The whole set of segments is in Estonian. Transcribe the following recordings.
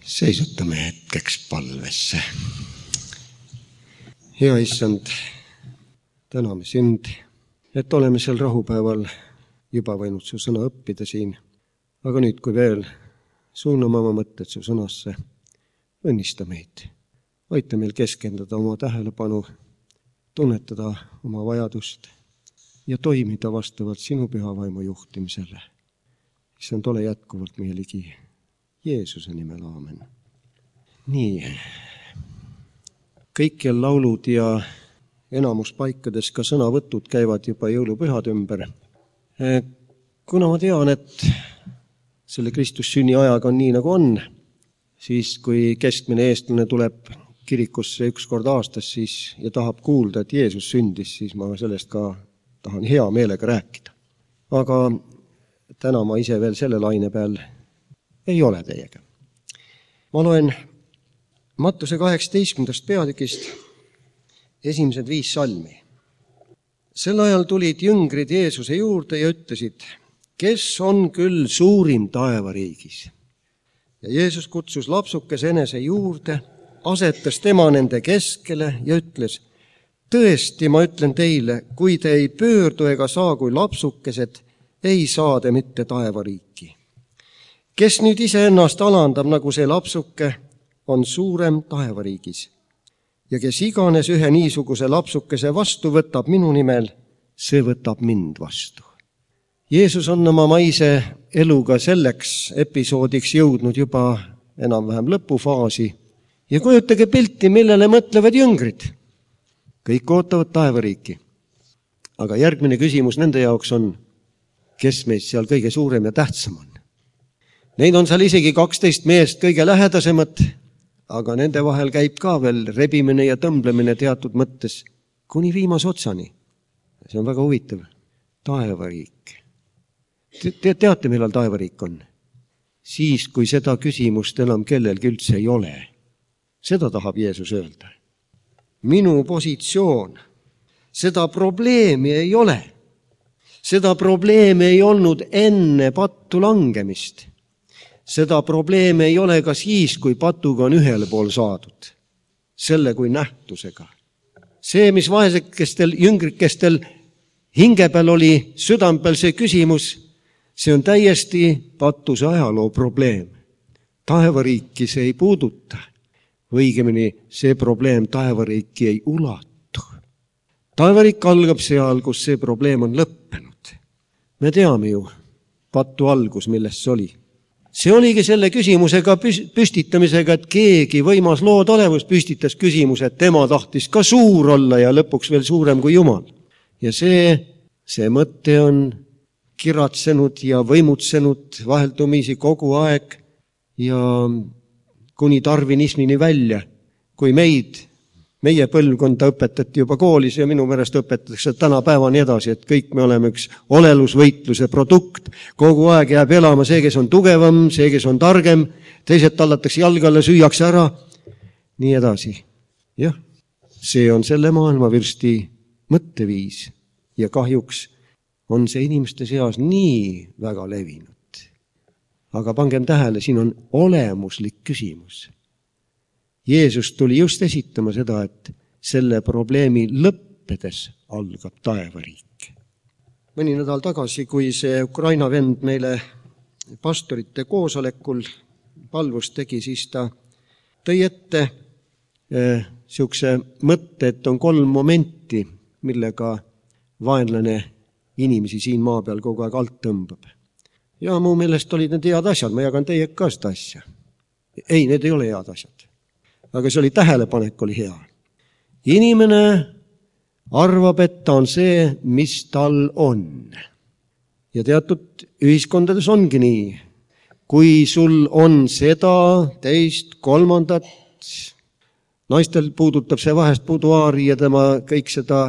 Seisutame hetkeks palvesse. Hea Issand, täname sind, et oleme sel rahupäeval juba võinud su sõna õppida siin. Aga nüüd, kui veel suuname oma mõtted su sõnasse, õnnista meid. Aita meil keskenduda oma tähelepanu, tunnetada oma vajadust ja toimida vastavalt sinu püha vaimu juhtimisele. Issand, ole jätkuvalt meie ligi. Jeesuse nimel, aamen. Nii, kõikjal laulud ja enamus paikades ka sõnavõtud käivad juba jõulupühade ümber. Kuna ma tean, et selle Kristus sünni ajaga on nii, nagu on, siis kui keskmine eestlane tuleb kirikusse üks kord aastas ja tahab kuulda, et Jeesus sündis, siis ma sellest ka tahan hea meelega rääkida. Aga täna ma ise veel selle laine peal ei ole teiega. Ma loen Mattuse 18. peatükist esimesed 5 salmi. Sel ajal tulid jüngrid Jeesuse juurde ja ütlesid, kes on küll suurim taevariigis. Ja Jeesus kutsus lapsukese enese juurde, asetas tema nende keskele ja ütles, tõesti, ma ütlen teile, kui te ei pöördu ega saa kui lapsukesed, ei saa te mitte taevariiki. Kes nüüd iseennast alandab nagu see lapsuke, on suurem taevariigis. Ja kes iganes ühe niisuguse lapsukese vastu võtab minu nimel, see võtab mind vastu. Jeesus on oma maise eluga selleks episoodiks jõudnud juba enam-vähem lõpufaasi ja kujutage pilti, millele mõtlevad jüngrid. Kõik ootavad taevariiki. Aga järgmine küsimus nende jaoks on, kes meist seal kõige suurem ja tähtsam on. Neid on seal isegi 12 meest kõige lähedasemad, aga nende vahel käib ka veel rebimine ja tõmblemine teatud mõttes kuni viimase otsani. See on väga huvitav. Taevariik. Teate, millal taevariik on? Siis, kui seda küsimust enam kellelgi üldse ei ole. Seda tahab Jeesus öelda. Minu positsioon, seda probleemi ei ole. Seda probleemi ei olnud enne pattu langemist. Seda probleemi ei ole ka siis, kui patuga on ühele pool saadud. Selle kui nähtusega. See, mis vaesekestel, jüngrikestel hinge peal oli, südam peal see küsimus, see on täiesti patuse ajaloo probleem. Taevariiki see ei puuduta. Õigemini see probleem taevariiki ei ulatu. Taevariik algab seal, kus see probleem on lõppenud. Me teame ju patu algus, millest see oli. See oligi selle küsimusega püstitamisega, et keegi võimas loodolevus püstitas küsimuse, et tema tahtis ka suur olla ja lõpuks veel suurem kui Jumal. Ja see mõte on kiratsenud ja võimutsenud vaheldumisi kogu aeg ja kuni darwinismini välja, kui meie põlvkonda õpetati juba koolis ja minu meelest õpetatakse tänapäevani edasi, et kõik me oleme üks olelusvõitluse produkt. Kogu aeg jääb elama see, kes on tugevam, see, kes on targem, teised tallatakse jalgale, süüakse ära, nii edasi. Jah, see on selle maailmavürsti mõtteviis ja kahjuks on see inimeste seas nii väga levinud. Aga pangem tähele, siin on olemuslik küsimus. Jeesus tuli just esitama seda, et selle probleemi lõppedes algab taevariik. Mõni nädal tagasi, kui see Ukraina vend meile pastorite koosolekul palvust tegi, siis ta tõi ette siukse mõtte, et on 3 momenti, millega vaenlane inimesi siin maa peal kogu aeg alt tõmbab. Ja mu meelest olid need head asjad, ma jagan teie ka seda asja. Ei, need ei ole head asjad. Aga see oli tähelepanek, oli hea. Inimene arvab, et ta on see, mis tal on. Ja teatud ühiskondades ongi nii. Kui sul on seda, teist, kolmandat, naistel puudutab see vahest buduaari ja tema kõik seda,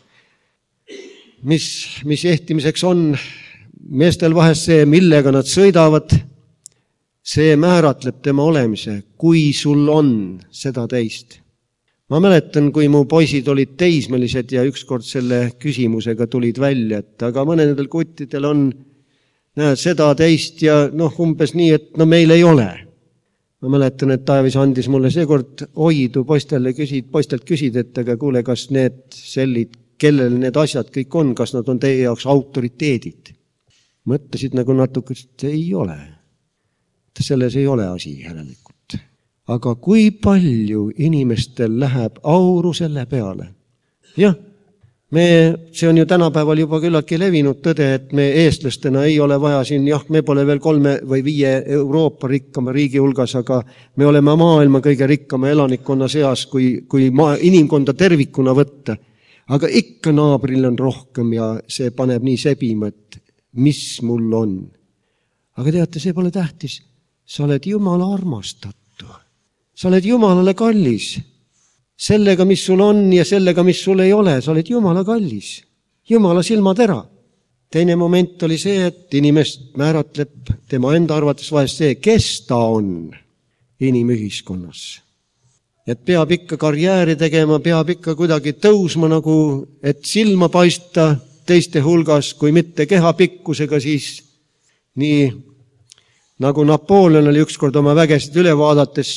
mis ehtimiseks on, meestel vahest see, millega nad sõidavad, see määratleb tema olemise, kui sul on seda teist. Ma mäletan, kui mu poisid olid teismelised ja ükskord selle küsimusega tulid välja, et aga mõnedel kuttidel on näed seda teist ja umbes nii, et meil ei ole. Ma mäletan, et Taavis andis mulle seekord oidu poistelt küsid, et aga kuule, kas need sellid, kellel need asjad kõik on, kas nad on teie jaoks autoriteedid? Mõtlesid nagu natuke, et ei ole. Selles ei ole asi järelikult. Aga kui palju inimestel läheb auru selle peale? Jah, see on ju tänapäeval juba küllaltki levinud tõde, et me eestlastena ei ole vaja siin, me pole veel 3 või 5 Euroopa rikkama riigi hulgas, aga me oleme maailma kõige rikkama elanikkonna seas, kui inimkonda tervikuna võtta. Aga ikka naabril on rohkem ja see paneb nii sebima, et mis mul on. Aga teate, see pole tähtis. Sa oled Jumala armastatu. Sa oled Jumalale kallis. Sellega, mis sul on ja sellega, mis sul ei ole, sa oled Jumala kallis. Jumala silmatera. Teine moment oli see, et inimest määratleb tema enda arvates vahest see, kes ta on inimühiskonnas. Et peab ikka karjääri tegema, peab ikka kuidagi tõusma nagu, et silma paista teiste hulgas, kui mitte kehapikkusega, siis nii nagu Napoleon oli ükskord oma vägesid üle vaadates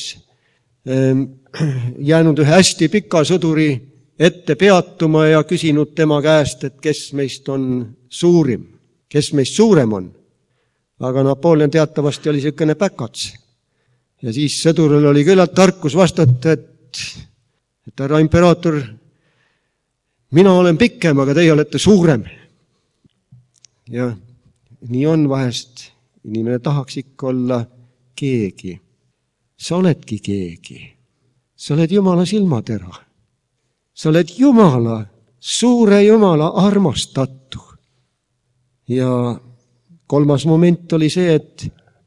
jäänud ühe hästi pika sõduri ette peatuma ja küsinud tema käest, et kes meist on suurim, kes meist suurem on. Aga Napoleon teatavasti oli selline päkats. Ja siis sõduril oli küllalt tarkus vastata, et härra imperaator, mina olen pikem, aga teie olete suurem. Ja nii on vahest. Inimene tahaks ikka olla keegi. Sa oledki keegi. Sa oled Jumala silmatera. Sa oled Jumala, suure Jumala armastatu. Ja 3. moment oli see, et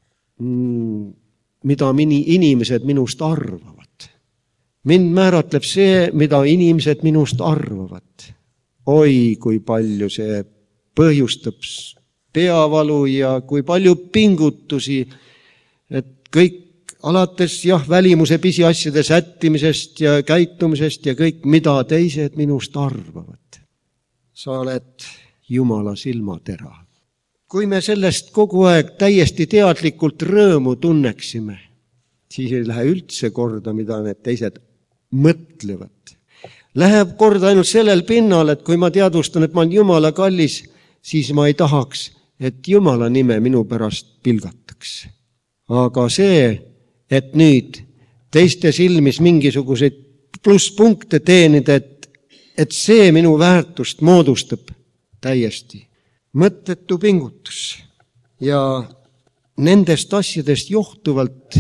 mida inimesed minust arvavad. Mind määratleb see, mida inimesed minust arvavad. Oi, kui palju see põhjustab peavalu ja kui palju pingutusi, et kõik alates välimuse pisiasjade sättimisest ja käitumisest ja kõik, mida teised minust arvavad. Sa oled Jumala silmatera. Kui me sellest kogu aeg täiesti teadlikult rõõmu tunneksime, siis ei lähe üldse korda, mida need teised mõtlevad. Läheb korda ainult sellel pinnal, et kui ma teadvustan, et ma olen Jumala kallis, siis ma ei tahaks, et Jumala nime minu pärast pilgataks. Aga see, et nüüd teiste silmis mingisuguseid plusspunkte teenida, et see minu väärtust moodustab täiesti mõttetu pingutus. Ja nendest asjadest johtuvalt,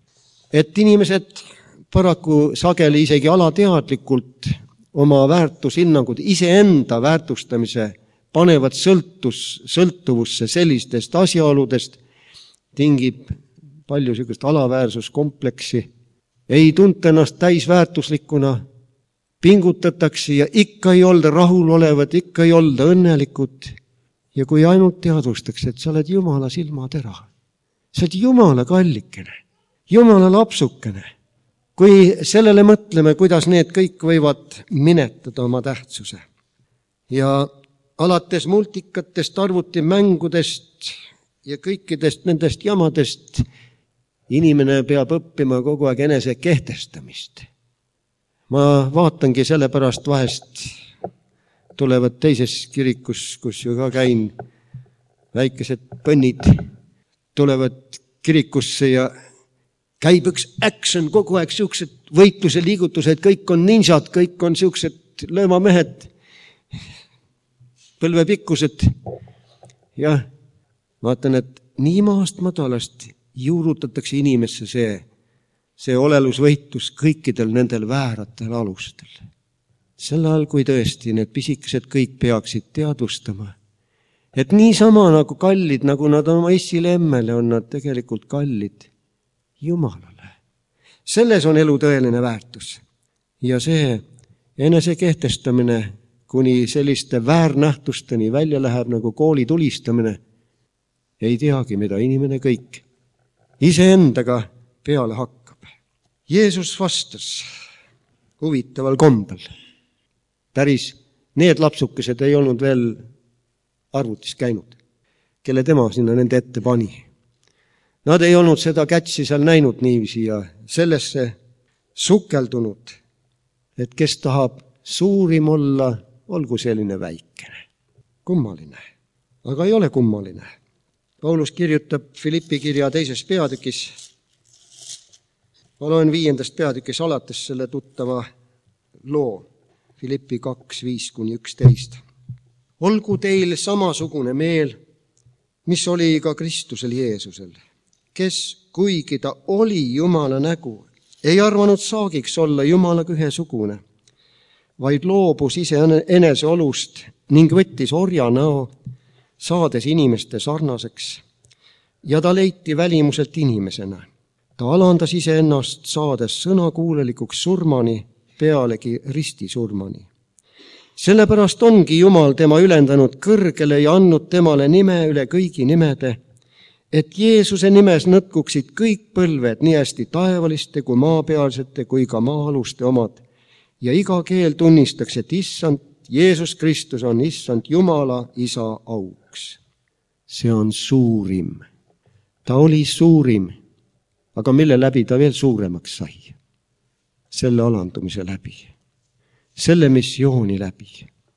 et inimesed paraku sageli isegi alateadlikult oma väärtushinnangud, iseenda väärtustamise panevad sõltuvusse sellistest asjaoludest, tingib palju sellist alaväärsuskompleksi, ei tunta ennast täisväärtuslikuna, pingutatakse ja ikka ei olda rahulolevad, ikka ei olda õnnelikud. Ja kui ainult teadvustaks, et sa oled Jumala silmatera, sa oled Jumala kallikene, Jumala lapsukene, kui sellele mõtleme, kuidas need kõik võivad minetada oma tähtsuse. Ja alates multikatest, arvutimängudest ja kõikidest nendest jamadest inimene peab õppima kogu aeg enese kehtestamist. Ma vaatangi sellepärast vahest tulevad teises kirikus, kus ju ka käin, väikesed põnnid tulevad kirikusse ja käib üks action kogu aeg, siuksed võitluse liigutused, kõik on ninjad, kõik on siuksed löömamehed, põlvepikkused. Ja vaatan, et nii maast madalast juurutatakse inimesse see olelusvõitlus kõikidel nendel vääratel alustel. Sel ajal, kui tõesti need pisikesed kõik peaksid teadvustama, et niisama nagu kallid, nagu nad oma issile emmele, on nad tegelikult kallid Jumalale. Selles on elu tõeline väärtus. Ja see enese kehtestamine kuni selliste väärnähtusteni välja läheb nagu kooli tulistamine, ei teagi, mida inimene kõik iseendaga peale hakkab. Jeesus vastas huvitaval kombel. Päris need lapsukesed ei olnud veel arvutis käinud, kelle tema sinna nende ette pani. Nad ei olnud seda kätsi seal näinud niiviisi ja sellesse sukeldunud, et kes tahab suurim olla, olgu selline väikene. Kummaline, aga ei ole kummaline. Paulus kirjutab Filippi kirja 2. peatükis, ma loen 5. peatükis alates selle tuttava loo, Filippi 2:5-11. Olgu teil samasugune meel, mis oli ka Kristusel Jeesusel, kes, kuigi ta oli Jumala nägu, ei arvanud saagiks olla Jumalaga ühesugune, vaid loobus ise enese olust ning võttis orja näo, saades inimeste sarnaseks, ja ta leiti välimuselt inimesena. Ta alandas iseennast, saades sõnakuulelikuks surmani, pealegi ristisurmani. Sellepärast ongi Jumal tema ülendanud kõrgele ja andnud temale nime üle kõigi nimede, et Jeesuse nimes nõtkuksid kõik põlved, nii hästi taevaliste kui maapealsete kui ka maa-aluste omad, ja iga keel tunnistaks, et Issand Jeesus Kristus on Issand Jumala Isa auks. See on suurim. Ta oli suurim, aga mille läbi ta veel suuremaks sai? Selle alandumise läbi. Selle missiooni läbi.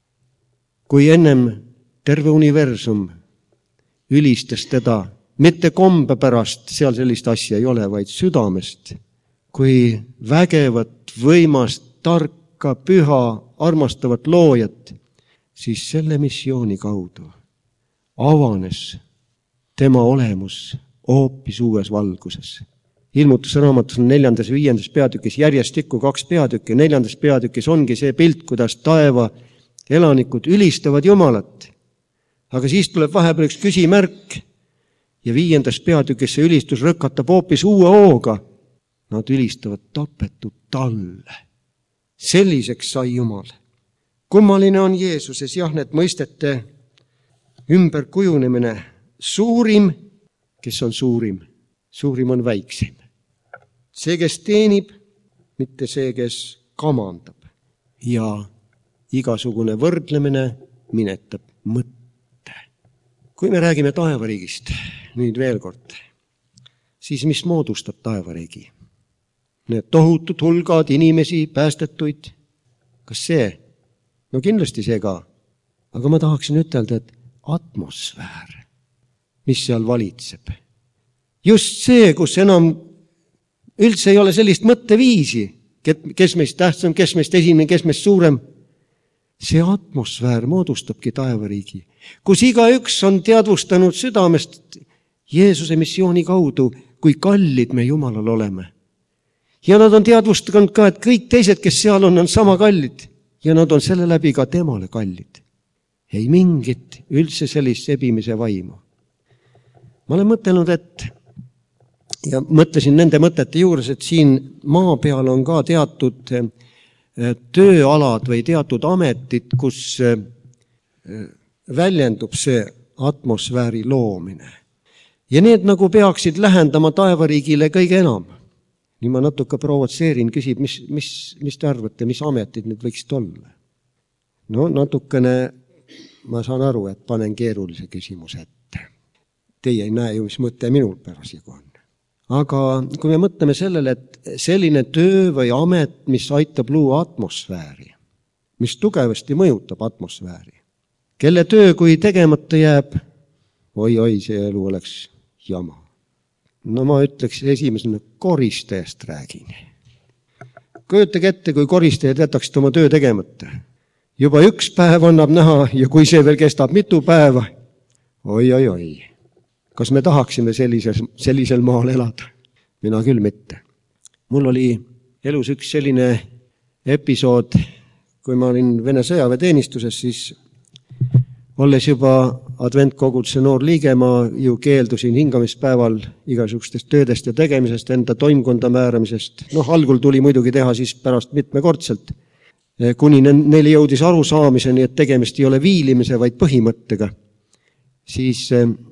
Kui ennem terve universum ülistas teda, mitte kombe pärast, seal sellist asja ei ole, vaid südamest, kui vägevat, võimast, tarka, püha, armastavat loojat, siis selle missiooni kaudu avanes tema olemus hoopis uues valguses. Ilmutuse raamatus on 4. ja 5. peatükis järjestikku 2 peatükki. 4. peatükis ongi see pilt, kuidas taeva elanikud ülistavad Jumalat. Aga siis tuleb vahepeal üks küsimärk ja 5. peatükis see ülistus rõkatab hoopis uue hooga. Nad ülistavad tapetud talle. Selliseks sai Jumal. Kummaline on Jeesuses, jah, need mõistete ümberkujunemine. Suurim, kes on suurim? Suurim on väiksim. See, kes teenib, mitte see, kes kamandab. Ja igasugune võrdlemine minetab mõtte. Kui me räägime taevariigist, nüüd veel kord, siis mis moodustab taevariigi? Need tohutud hulgad inimesi, päästetuid. Kas see? No kindlasti see ka. Aga ma tahaksin ütelda, et atmosfäär, mis seal valitseb. Just see, kus enam üldse ei ole sellist mõtteviisi, kes meist tähtsam, kes meist esimene, kes meist suurem. See atmosfäär moodustabki taevariigi, kus igaüks on teadvustanud südamest Jeesuse missiooni kaudu, kui kallid me Jumalal oleme. Ja nad on teadvustanud ka, et kõik teised, kes seal on sama kallid ja nad on selle läbi ka temale kallid. Ei mingit üldse sellist sebimise vaimu. Ma olen mõtelnud, ja mõtlesin nende mõtete juures, et siin maa peal on ka teatud tööalad või teatud ametid, kus väljendub see atmosfääri loomine. Ja need nagu peaksid lähendama taevariigile kõige enam. Nii ma natuke provotseerin, küsib, mis te arvate, mis ametid need võiksid olla? No natukene ma saan aru, et panen keerulise küsimuse ette. Teie ei näe ju, mis mõte minul parasjagu on. Aga kui me mõtleme sellele, et selline töö või amet, mis aitab luua atmosfääri, mis tugevasti mõjutab atmosfääri, kelle töö, kui tegemata jääb, oi, see elu oleks jama. No ma ütleks esimesena koristajast räägin. Kujutage ette, kui koristajad jätaksid oma töö tegemata. Juba üks päev annab näha ja kui see veel kestab mitu päeva, oi. Kas me tahaksime sellisel maal elada? Mina küll mitte. Mul oli elus üks selline episood, kui ma olin Vene sõjaväeteenistuses, siis olles juba adventkoguduse noor liige, ma ju keeldusin hingamispäeval igasugustest töödest ja tegemisest, enda toimkonda määramisest. Algul tuli muidugi teha siis pärast mitmekordselt, kuni neile jõudis arusaamiseni, et tegemist ei ole viilimise, vaid põhimõttega. Siis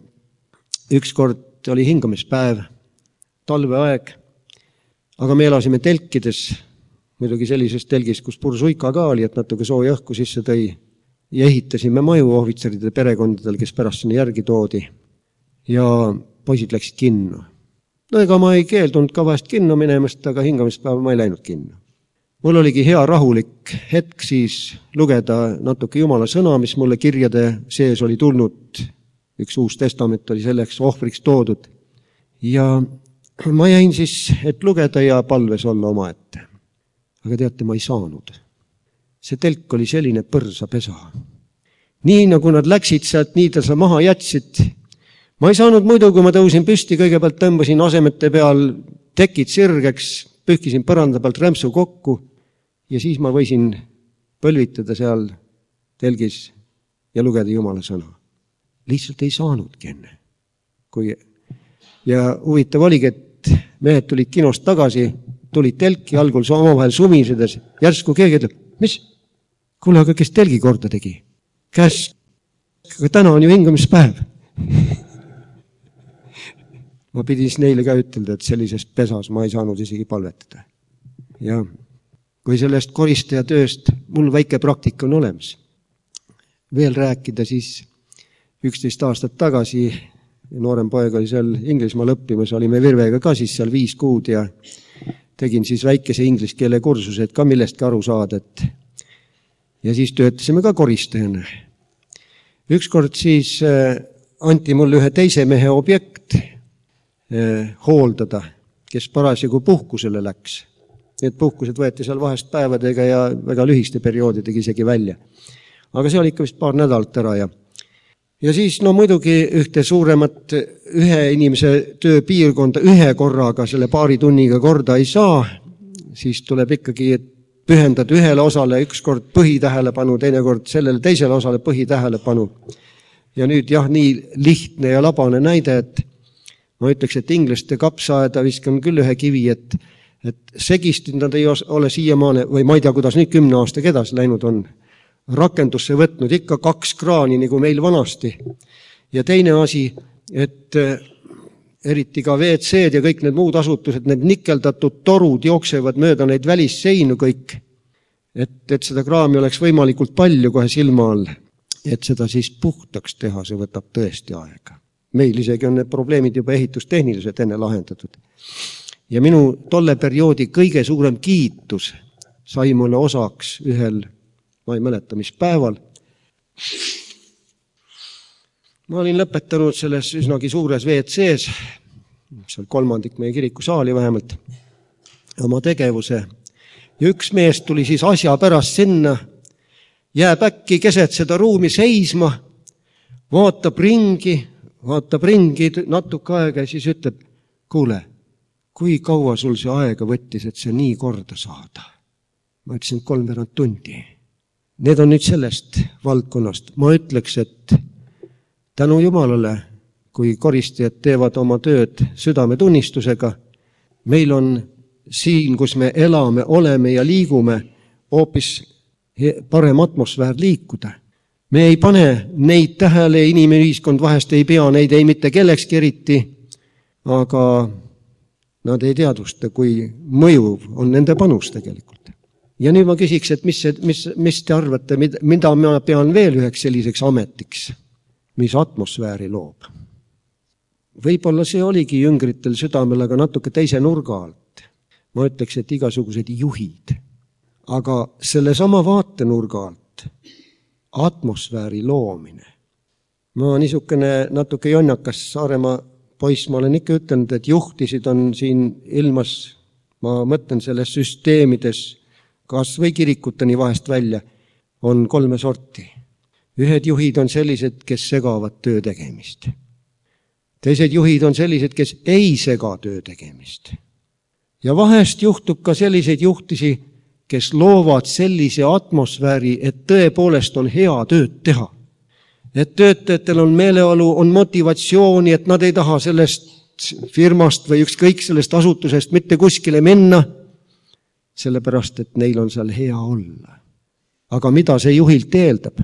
ükskord oli hingamispäev, talveaeg, aga me elasime telkides, muidugi sellises telgis, kus pursuika ka oli, et natuke sooja õhku sisse tõi, ja ehitasime maju ohvitseride perekondadel, kes pärast sinna järgi toodi. Ja poisid läksid kinno. No ega ma ei keeldunud ka vahest kinno minemast, aga hingamispäeval ma ei läinud kinno. Mul oligi hea rahulik hetk siis lugeda natuke Jumala sõna, mis mulle kirjade sees oli tulnud. Üks uus testament oli selleks ohvriks toodud. Ja ma jäin siis, et lugeda ja palves olla omaette. Aga teate, ma ei saanud. See telk oli selline põrsapesa. Nii nagu nad läksid sealt, nii ta maha jätsid. Ma ei saanud muidu, kui ma tõusin püsti, kõigepealt tõmbasin asemete peal tekid sirgeks, pühkisin põranda pealt rämpsu kokku ja siis ma võisin põlvitada seal telgis ja lugeda Jumala sõna. Lihtsalt ei saanudki enne. Ja huvitav oligi, et mehed tulid kinost tagasi, tulid telki, algul omavahel sumisedes, järsku keegi ütleb, mis? Kuule, aga kes telgi korda tegi? Käs, aga täna on ju hingamispäev. Ma pidin neile ka ütelda, et sellises pesas ma ei saanud isegi palvetada. Ja kui sellest koristaja tööst mul väike praktika on olemas. Veel rääkida siis 11 aastat tagasi, noorem poeg oli seal Inglismaal õppimas, olime Virvega ka siis seal 5 kuud ja tegin siis väikese inglise keele kursuse, et ka millestki aru saada. Ja siis töötasime ka koristajana. Ükskord siis anti mulle ühe teise mehe objekt hooldada, kes parasjagu puhkusele läks. Need puhkused võeti seal vahest päevadega ja väga lühiste perioodidega isegi välja. Aga see oli ikka vist paar nädalat ära ja siis muidugi ühte suuremat ühe inimese tööpiirkonda ühe korraga selle paari tunniga korda ei saa, siis tuleb ikkagi pühendada ühele osale ükskord põhitähelepanu, teinekord sellele teisele osale põhitähelepanu. Ja nüüd nii lihtne ja labane näide, et ma ütleks, et inglaste kapsaaeda viskan küll ühe kivi, et segistid nad ei ole siiamaane, või ma ei tea, kuidas nüüd 10 aastaga edasi läinud on, rakendusse võtnud ikka 2 kraani, nagu meil vanasti. Ja teine asi, et eriti ka WC-d ja kõik need muud asutused, need nikeldatud torud jooksevad mööda neid välisseinu kõik, et seda kraami oleks võimalikult palju kohe silma all, et seda siis puhtaks teha, see võtab tõesti aega. Meil isegi on need probleemid juba ehitustehniliselt enne lahendatud. Ja minu tolle perioodi kõige suurem kiitus sai mulle osaks ühel, ma ei mäleta, mis päeval. Ma olin lõpetanud selles üsnagi suures WC-s, seal 3 meie kirikusaali vähemalt, oma tegevuse. Ja üks mees tuli siis asja pärast sinna, jääb äkki keset seda ruumi seisma, vaatab ringi natuke aega ja siis ütleb, kuule, kui kaua sul see aega võttis, et see nii korda saada? Ma ütlesin 3 tundi. Need on nüüd sellest valdkonnast. Ma ütleks, et tänu Jumalale, kui koristajad teevad oma tööd südametunnistusega, meil on siin, kus me elame, oleme ja liigume, hoopis parem atmosfäär liikuda. Me ei pane neid tähele, inimühiskond vahest ei pea neid ei mitte kellekski eriti, aga nad ei teadvusta, kui mõjuv on nende panus tegelikult. Ja nüüd ma küsiks, et mis te arvate, mida ma pean veel üheks selliseks ametiks, mis atmosfääri loob? Võib-olla see oligi jüngritel südamel, aga natuke teise nurga alt. Ma ütleks, et igasugused juhid. Aga selle sama vaatenurga alt atmosfääri loomine. Ma niisugune natuke jonnakas Saaremaa poiss, ma olen ikka ütelnud, et juhtisid on siin ilmas, ma mõtlen selles süsteemides, kas või kirikuteni vahest välja, on 3 sorti. Ühed juhid on sellised, kes segavad töö tegemist. Teised juhid on sellised, kes ei sega töö tegemist. Ja vahest juhtub ka selliseid juhtisi, kes loovad sellise atmosfääri, et tõepoolest on hea tööd teha. Et töötajatel on meeleolu, on motivatsiooni, et nad ei taha sellest firmast või ükskõik sellest asutusest mitte kuskile minna, sellepärast, et neil on seal hea olla. Aga mida see juhilt eeldab?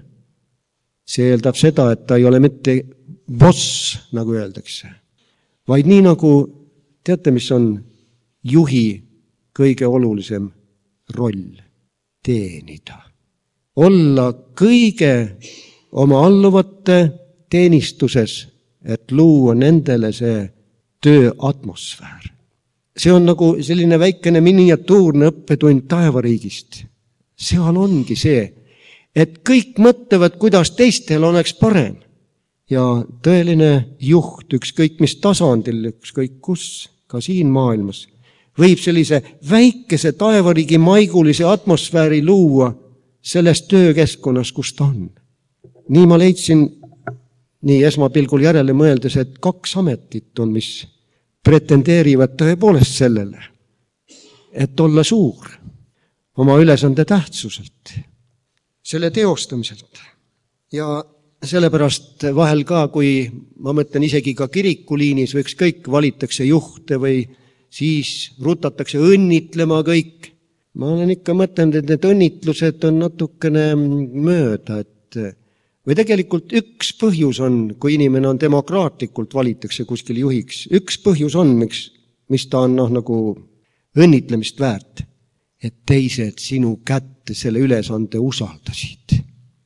See eeldab seda, et ta ei ole mitte boss, nagu öeldakse, vaid nii nagu, teate, mis on juhi kõige olulisem roll? Teenida. Olla kõige oma alluvate teenistuses, et luua nendele see tööatmosfäär. See on nagu selline väikene miniatuurne õppetund taevariigist. Seal ongi see, et kõik mõtlevad, kuidas teistel oleks parem. Ja tõeline juht, ükskõik mis tasandil, ükskõik kus, ka siin maailmas, võib sellise väikese taevariigi maigulise atmosfääri luua selles töökeskkonnas, kus ta on. Nii ma leidsin, nii esmapilgul järele mõeldes, et 2 ametit on, mis pretendeerivad tõepoolest sellele, et olla suur oma ülesande tähtsuselt, selle teostamiselt. Ja sellepärast vahel ka, kui ma mõtlen isegi ka kirikuliinis või ükskõik valitakse juhte või siis rutatakse õnnitlema kõik. Ma olen ikka mõtlenud, et need õnnitlused on natukene mööda, või tegelikult üks põhjus on, kui inimene on demokraatlikult valitakse kuskil juhiks, üks põhjus on, mis ta on nagu õnnitlemist väärt, et teised sinu kätte selle ülesande usaldasid.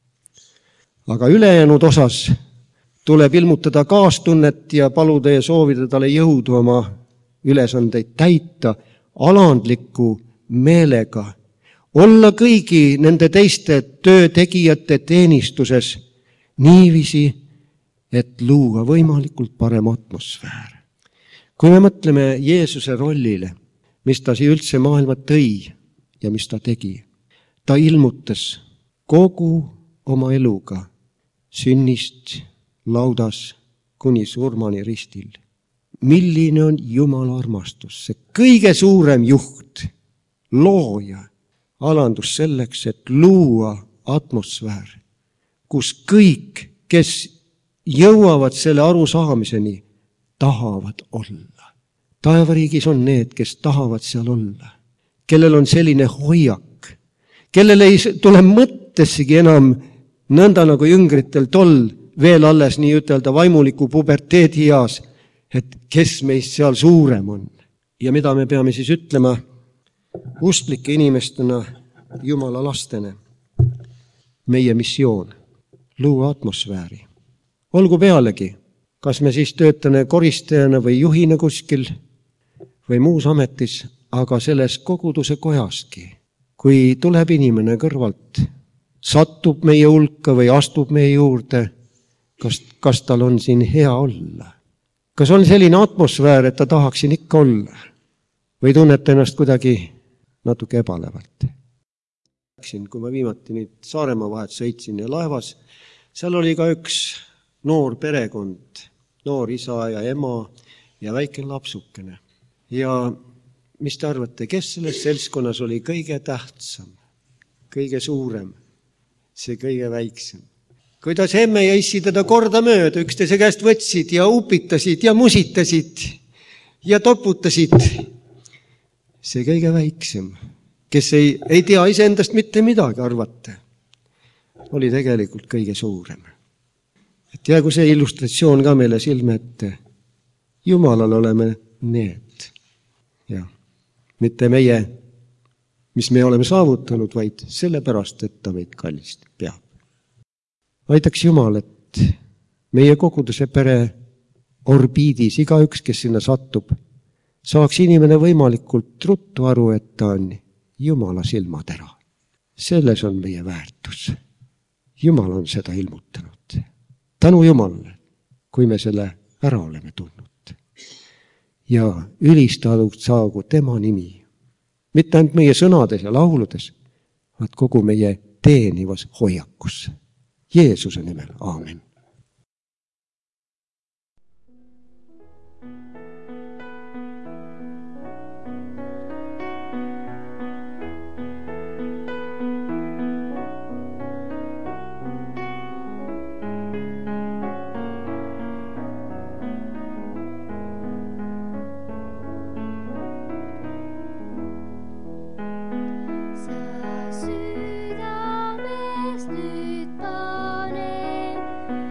Aga ülejäänud osas tuleb ilmutada kaastunnet ja paluda ja soovida talle jõudu oma ülesandeid täita alandliku meelega, olla kõigi nende teiste töötegijate teenistuses niiviisi, et luua võimalikult parem atmosfäär. Kui me mõtleme Jeesuse rollile, mis ta siia üldse maailma tõi ja mis ta tegi, ta ilmutas kogu oma eluga sünnist laudas kuni surmani ristil. Milline on Jumala armastus, see kõige suurem juht, looja, alandus selleks, et luua atmosfäär, kus kõik, kes jõuavad selle arusaamiseni, tahavad olla. Taevariigis on need, kes tahavad seal olla, kellel on selline hoiak, kellel ei tule mõttessigi enam nõnda nagu jüngritel tol veel alles nii ütelda vaimuliku puberteedi eas, et kes meist seal suurem on. Ja mida me peame siis ütlema usklike inimestena, Jumala lastena? Meie missioon, luua atmosfääri. Olgu pealegi, kas me siis töötame koristajana või juhina kuskil või muus ametis, aga selles koguduse kojaski, kui tuleb inimene kõrvalt, satub meie hulka või astub meie juurde, kas tal on siin hea olla? Kas on selline atmosfäär, et ta tahaks siin ikka olla? Või tunnete ennast kuidagi natuke ebalevalt? Kui ma viimati nüüd Saaremaa vahet sõitsin ja laevas, seal oli ka üks noor perekond, noor isa ja ema ja väike lapsukene. Ja mis te arvate, kes selles seltskonnas oli kõige tähtsam, kõige suurem, see kõige väiksem? Kuidas emme ja issi teda korda mööda üksteise käest võtsid ja upitasid ja musitasid ja toputasid. See kõige väiksem, kes ei tea iseendast mitte midagi arvata, oli tegelikult kõige suurem. Et jäägu see illustratsioon ka meile silme ette. Jumalal oleme need. Ja mitte meie, mis me oleme saavutanud, vaid sellepärast, et ta meid kallist peab. Aitaks Jumal, et meie koguduse pere orbiidis, igaüks, kes sinna satub, saaks inimene võimalikult ruttu aru, et ta on Jumala silmatera. Selles on meie väärtus. Jumal on seda ilmutanud. Tänu Jumalale, kui me selle ära oleme tundnud. Ja ülistatud saagu tema nimi. Mitte ainult meie sõnades ja lauludes, vaid kogu meie teenivas hoiakus. Jeesuse nimel, aamen. Sa südames nüüd pane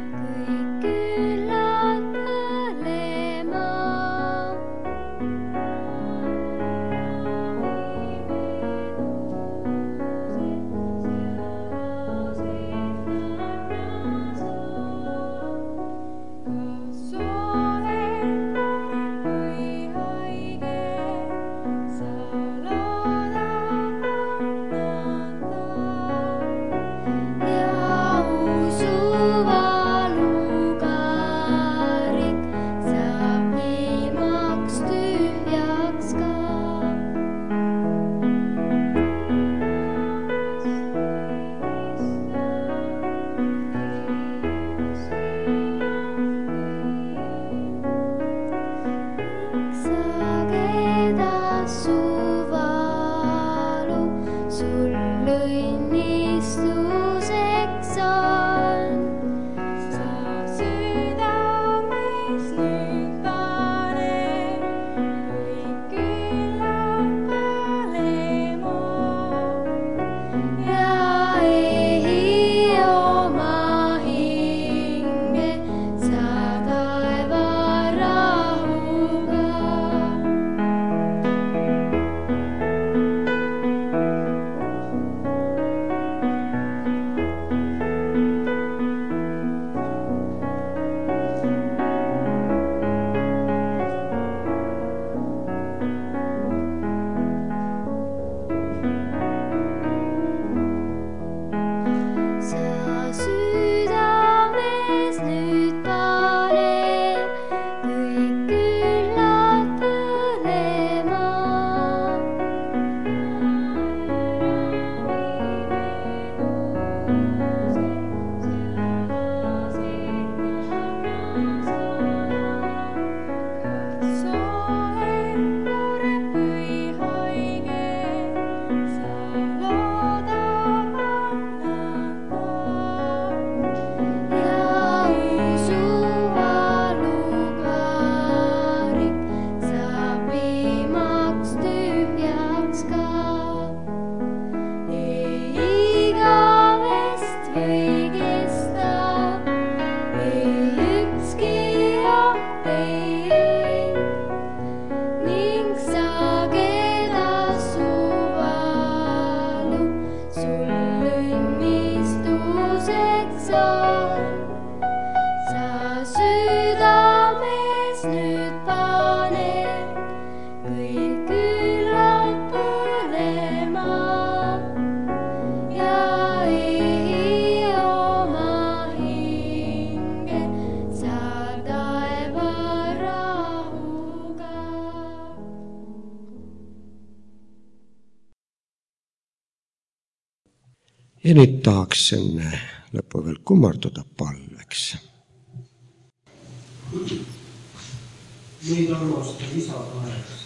Ja nüüd tahaks enne lõppu veel kummarduda palveks. Meid armastab isa taevas.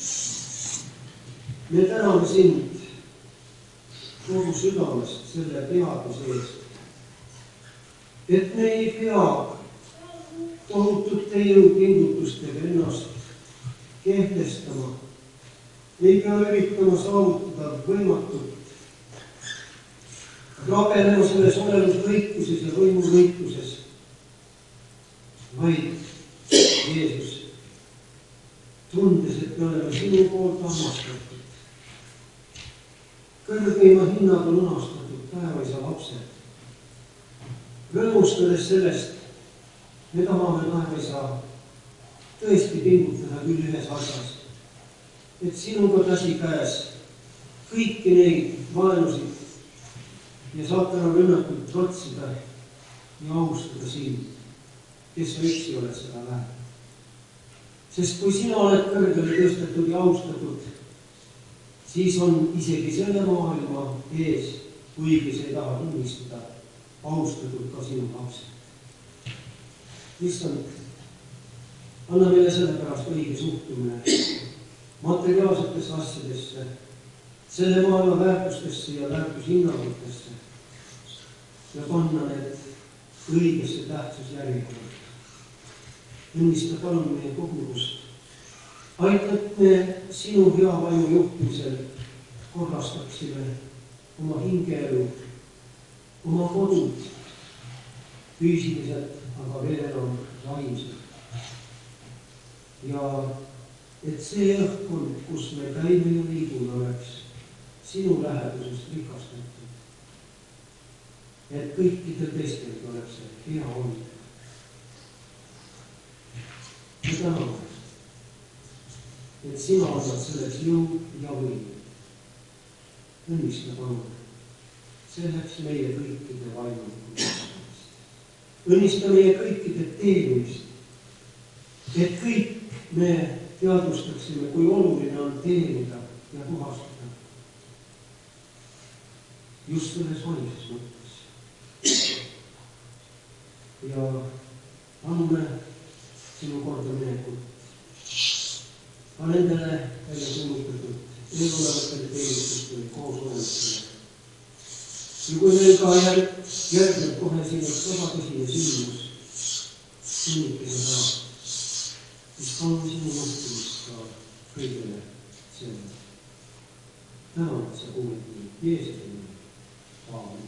Me täname sind kogu südamest selle teaduse eest, et me ei pea tohutute jõupingutustega ennast kehtestama, ei pea üritama saavutada võimatut, rabelema selles olelusvõikuses ja võimuvõikuses, vaid Jeesus, tundes, et me oleme sinu poolt armastatud, kõrgeima hinnaga lunastatud taevaisa lapsed. Rõõmustades sellest, me tahame taevaisa tõesti pingutada küll ühes asjas, et sinuga käsi käes kõiki neid vaenusid ja saatana rünnakuid trotsida ja austada sind, kes sa üksi oled seda väärt. Sest kui sina oled kõrgele tõstetud ja austatud, siis on isegi selle maailma ees, kuigi sa ei taha tunnistada, austatud ka sinu lapsed. Issand, anna meile sellepärast õige suhtumine materiaalsetesse asjadesse, selle maailma väärtustesse ja väärtushinnangutesse ja panna need õigesse tähtsusjärjekorda. Õnnista palun meie kogudust. Aita, et me sinu hea vaimu juhtimisel korrastaksime oma hingeelu, oma kodud, füüsiliselt, aga veel enam vaimselt. Ja et see õhkkond, kus me käime ja liigume, oleks sinu lähedusest rikastatud. Et kõikidel teistelgi oleks see hea olnud. Me täname, et sina annad selleks jõu ja võim. Õnnista palun selleks meie kõikide vaimulikud. Õnnista meie kõikide teenimist, et kõik me teadvustaksime, kui oluline on teenida ja puhastada. Just selles vaimses mõttes. Ja annume sinu korda minekut. Ka nendele välja kuulutatud eelolevatele teenistustele koos olevatele. Ja kui meil ka järgneb kohe sinust väga tõsine sündmus, sunnikese ära, siis palun sinu juhtumist ka kõigele selle. Tänan, et sa kuuled nii Jeesuse nimel. Aamen.